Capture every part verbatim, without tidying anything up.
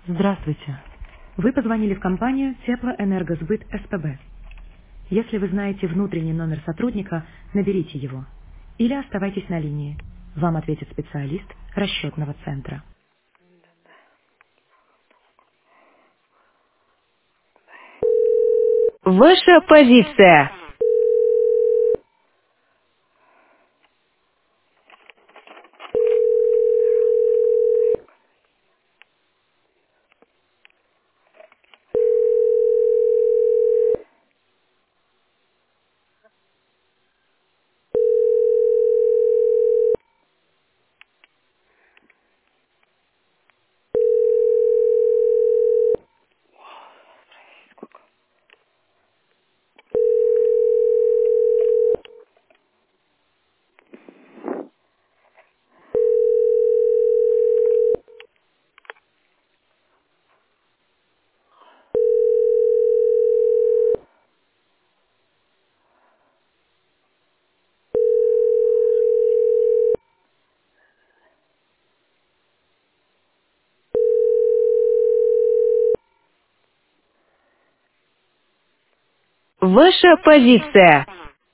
Здравствуйте. Вы позвонили в компанию Теплоэнергосбыт СПБ. Если вы знаете внутренний номер сотрудника, наберите его. Или оставайтесь на линии. Вам ответит специалист расчетного центра. Ваша позиция. Ваша позиция.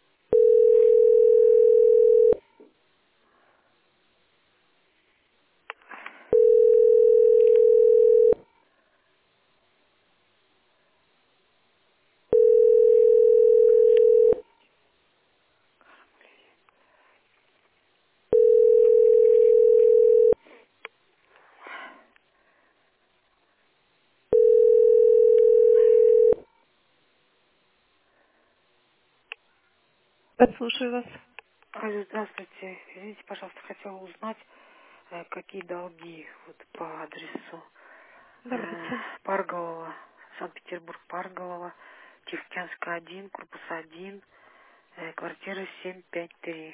Слушаю вас. Алло, здравствуйте. Извините, пожалуйста, хотела узнать, э, какие долги вот по адресу э, Давайте. Парголова, Санкт-Петербург, Парголова, Тихоокеанская один, корпус один, э, квартира семь пять три.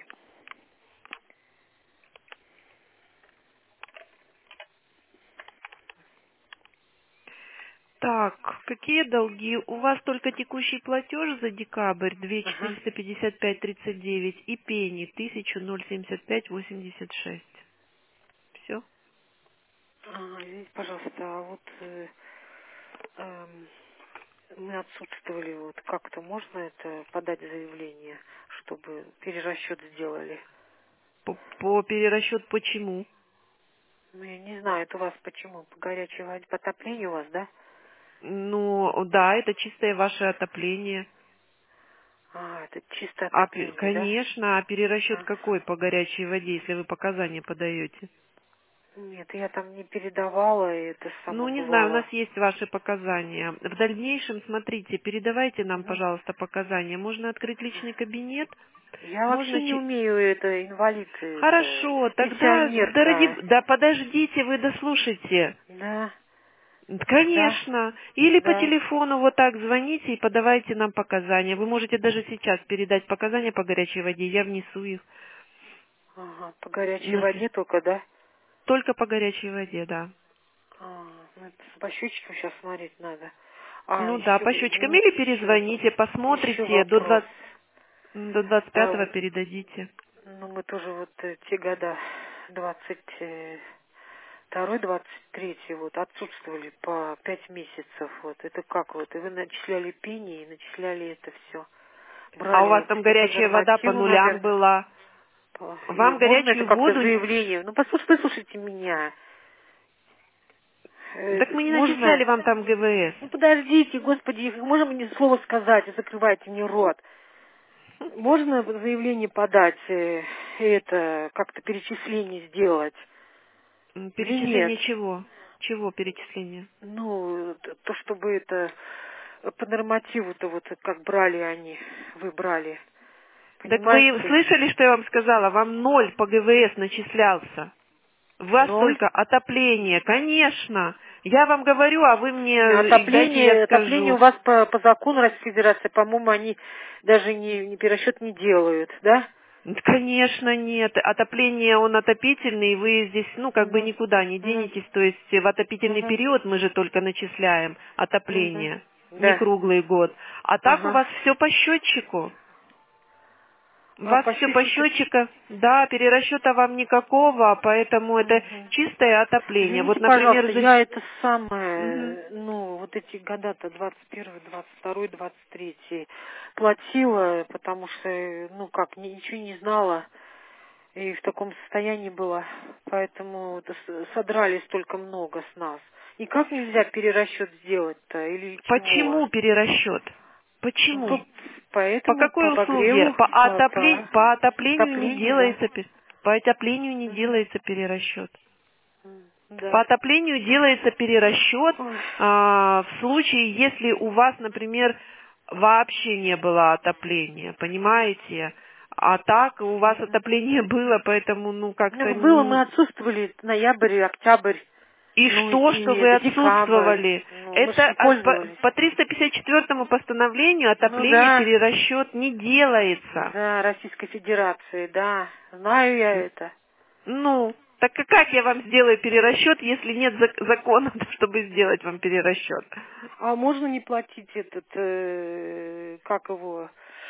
Так, какие долги? У вас только текущий платеж за декабрь две тысячи Ага. четыреста пятьдесят пять тридцать девять и пени тысяча ноль семьдесят пять восемьдесят шесть. Все? А, извините, пожалуйста, а вот э, эм, мы отсутствовали, вот как-то можно это подать заявление, чтобы перерасчет сделали? По, по перерасчет почему? Ну, я не знаю, это у вас почему? По горячей воде, по отоплению у вас, да? Ну, да, это чистое ваше отопление. А, это чисто А, пе- отопление, да? конечно, а перерасчет А. какой по горячей воде, если вы показания подаете? Нет, я там не передавала, и это Ну, само не знаю, у нас бывало. есть ваши показания. В дальнейшем, смотрите, передавайте нам, Мгм. пожалуйста, показания. Можно открыть личный кабинет, Я вообще можно... не че- умею это, инвалид, это, Хорошо, тогда, да, ради... пенсионерка. да подождите, вы дослушайте. Да, да, Конечно. Или по да. телефону вот так звоните и подавайте нам показания. Вы можете даже сейчас передать показания по горячей воде, я внесу их. Ага, по горячей На с- воде только, да? Только по горячей воде, да. А, ну это по счетчикам сейчас смотреть надо. А, Ну да, еще, по счетчикам. извините, Или еще вопрос. перезвоните, Еще посмотрите, до вопрос. двадцать до двадцать А, пятого вот, передадите. ну, мы тоже вот э, те года двадцать э, второй, двадцать третий вот отсутствовали по пять месяцев. Вот это как вот? И вы начисляли пени и начисляли это все. А у Брали вас вот там все по горячая вода по нормативу, нулям наверное. была. По- И Вам можно это горячую как-то воду... заявление? Ну, послушайте, послушайте меня. Э, Так мы не начисляли Можно? вам там ГВС. Ну, подождите, господи, можно мне слово сказать и закрывайте мне рот? Можно заявление подать, э, это, как-то перечисление сделать? М, Или нет? Перечисление чего? Чего перечисление? Ну, т- то, чтобы это э, по нормативу-то вот как брали они, вы брали. Так вы Понимаете? слышали, что я вам сказала? Вам ноль по ГВС начислялся. У вас Ноль. только отопление, конечно. Я вам говорю, а вы мне э, дайте я Отопление, отопление у скажу. вас по, по закону Российской Федерации, по-моему, они даже не, не перерасчет не делают, да? Конечно, нет. Отопление, он отопительный, и вы здесь, ну, как бы Угу. никуда не Угу. денетесь. То есть в отопительный Угу. период мы же только начисляем Угу. отопление, не Да. круглый год. А так у Ага. вас все по счетчику. У А вас по все по счетчику? счетчику, да, перерасчета вам никакого, поэтому это Мгм. чистое отопление. Извините, Вот, например, пожалуйста, за... я это Мгм. самое, ну, вот эти года-то двадцать первый, двадцать второй, двадцать третий платила, потому что, ну как, ни- ничего не знала и в таком состоянии была, поэтому это с- содрали столько много с нас. Никак нельзя перерасчет сделать-то или чего? Почему перерасчет? Ну, Почему? по- По поэтому какой по услуге? обогреву, По, по, отопле- по по отоплению не отоплению, да. делается, пе- по отоплению не Мгм. делается перерасчет. М, По Да. отоплению делается перерасчет Ой. а, в случае, если у вас, например, вообще не было отопления, понимаете? А так у вас Мгм. отопление было, поэтому, ну, как-то... Ну, было, мы н- отсутствовали ноябрь, октябрь, И ну что, что и вы это декабрь. отсутствовали? Ну, мы же Это не от- по, пользовались. по триста пятьдесят четвёртому постановлению Ну отопление да, перерасчет не делается. да, Российской Федерации, да, знаю я это. Ну, так и как я вам сделаю перерасчет, если нет зак- закона, чтобы сделать вам перерасчет? А можно не платить этот, э, как его,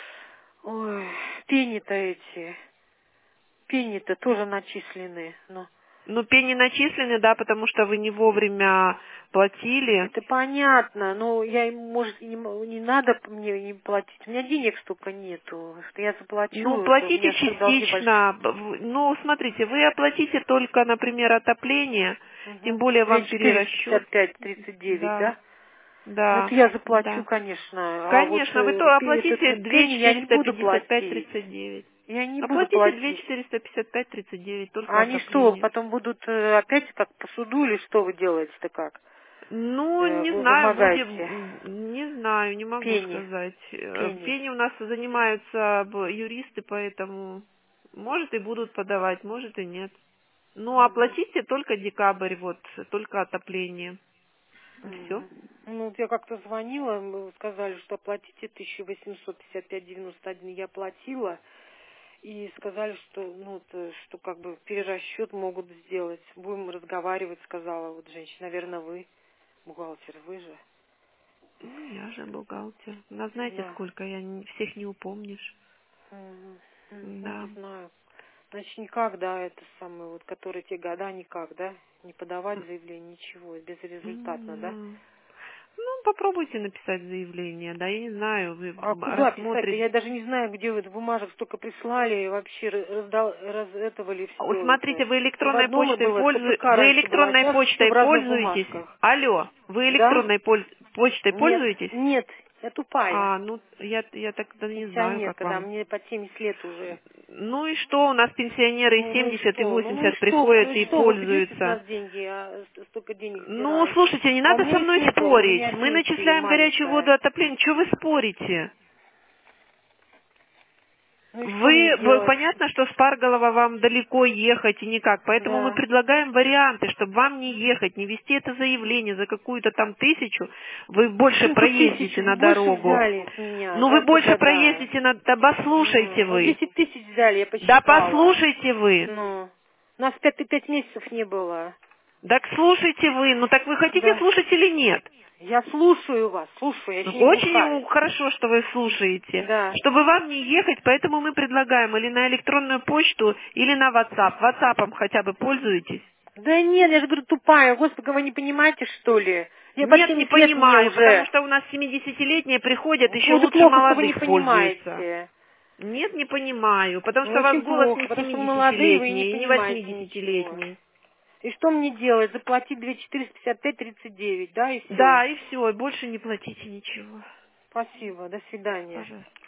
ой, пени-то эти, пени-то тоже начислены, ну. Ну, пени начислены, да, потому что вы не вовремя платили. Это понятно, но я, им, может, и не, м- не надо мне не платить. У меня денег столько нету, что я Ну, заплачу, это у платите меня что долги большие. частично. Б- в- Ну, смотрите, вы оплатите только, например, отопление, тем Угу. более две вам тысячи четыреста перерасчет. пятьдесят пять тридцать девять, Да, да? Ну, да, это я заплачу, да. конечно. А вот Конечно, вы э, то пе- оплатите этот две пени я не четыреста буду пятьдесят пять платить. тридцать девять. Я не буду Оплатите две платить. четыреста пятьдесят пять тридцать девять, только А они что, отопление. потом будут э, опять как по суду или что вы делаете-то как? Ну, Э, не вы знаю, вымогаете будем, не знаю, не могу пени, сказать. Э, В пени. Пене у нас занимаются б- юристы, поэтому может и будут подавать, может и нет. Ну, Мгм. оплатите только декабрь, вот, только отопление. И все. Мгм. Ну, вот я как-то звонила, мы сказали, что оплатите тысяча восемьсот пятьдесят пять девяносто один, я платила, и сказали, что, ну, то, что как бы перерасчет могут сделать. Будем разговаривать, сказала вот женщина, наверное, вы, бухгалтер, вы же. Ну, я же бухгалтер. Но знаете, Да. сколько, я не- всех не упомнишь. Мгм. М, Ну, не Да. знаю. Значит, никак, да, это самое, вот, которые те года, никак, да? Не подавать заявление, ничего, безрезультатно, да? М, Ну, попробуйте написать заявление, да, я не знаю, вы А м, куда писать-то? рассмотрите. Я даже не знаю, где вы это бумажек столько прислали, и вообще раз- раздал, раз этого ли А вот все смотрите, это. вы В электронной одном и почтой было, пользуетесь, КПК вы раньше была, а электронной сейчас все почтой в разных пользуетесь? бумажках. Алло, вы Да? электронной поль- почтой Нет, пользуетесь? нет, я тупая. А, ну, я, я тогда не знаю, как Пенсионерка, да, вам. мне под семьдесят лет уже. Ну и что, у нас пенсионеры и Ну, ну и семьдесят, и что? Ну, ну и восемьдесят что? Ну приходят и и что? Вы берете с пользуются. нас деньги, а с- столько денег Ну, сдираете. слушайте, не А у надо со меня их мной нету, у спорить. меня Мы пенсия начисляем горячую воду, маленькая. отопление. Чего вы спорите? Ну и что мне Вы, вы- делать? понятно, что с Парголова вам далеко ехать и никак, поэтому мы Да. предлагаем варианты, чтобы вам не ехать, не вести это заявление за какую-то там тысячу, вы больше Почему по проездите тысяче? Вы на больше дорогу. взяли с меня Ну, за вы эти больше года. проездите на... Да послушайте Ну, ну вы. десять тысяч взяли, я Да посчитала. послушайте вы. Ну, у нас пять, пять месяцев не было. Так слушайте вы. Ну, так вы хотите Да. слушать или нет? Я слушаю вас, слушаю, я Ну, еще не глухая. очень хорошо, что вы слушаете. Да. Чтобы вам не ехать, поэтому мы предлагаем или на электронную почту, или на WhatsApp. WhatsApp хотя бы пользуетесь? Да нет, я же говорю тупая. Господи, вы не понимаете, что ли? Я под Нет, не семьдесят лет мне понимаю, потому уже. что у нас семидесятилетние приходят, еще Уже лучше плохо, что вы не молодых пользуются. понимаете. Нет, не понимаю, потому Ну, что у вас очень голос плохо, не потому что вы молодые, вы и не семидесятилетний и не понимаете ничего. восьмидесятилетний. И что мне делать? Заплатить две тысячи четыреста пятьдесят пять тридцать девять, да, и все. Да, и все, больше не платите ничего. Спасибо, до свидания. Пожалуйста.